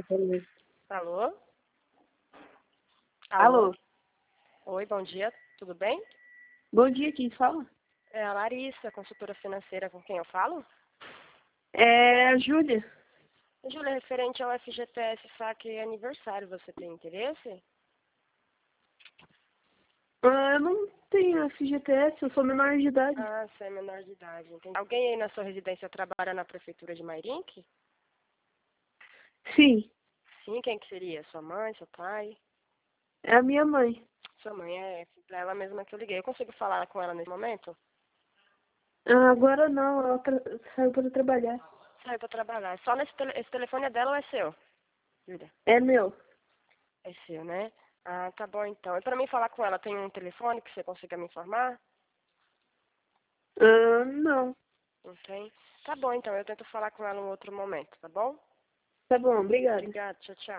Alô? Alô? Alô, Oi, bom dia, tudo bem? bom dia, quem fala? É a Larissa, consultora financeira, com quem eu falo? É a Júlia. Júlia, referente ao FGTS Saque Aniversário, você tem interesse? Eu não tenho FGTS, eu sou menor de idade. Ah, você é menor de idade, entendi. Alguém aí na sua residência trabalha na prefeitura de Mairink? Sim, Sim, quem que seria? Sua mãe, seu pai? é a minha mãe. Sua mãe é pra ela mesma que eu liguei. Eu consigo falar com ela nesse momento? Agora não, ela saiu para trabalhar. Saiu pra trabalhar. Só esse telefone é dela ou é seu, Júlia? É meu. É seu, né? Ah, tá bom então. E pra mim falar com ela, tem um telefone que você consiga me informar? Não. Não tem? Tá bom então, eu tento falar com ela em outro momento, tá bom? Tá bom, obrigada. Obrigada, tchau, tchau.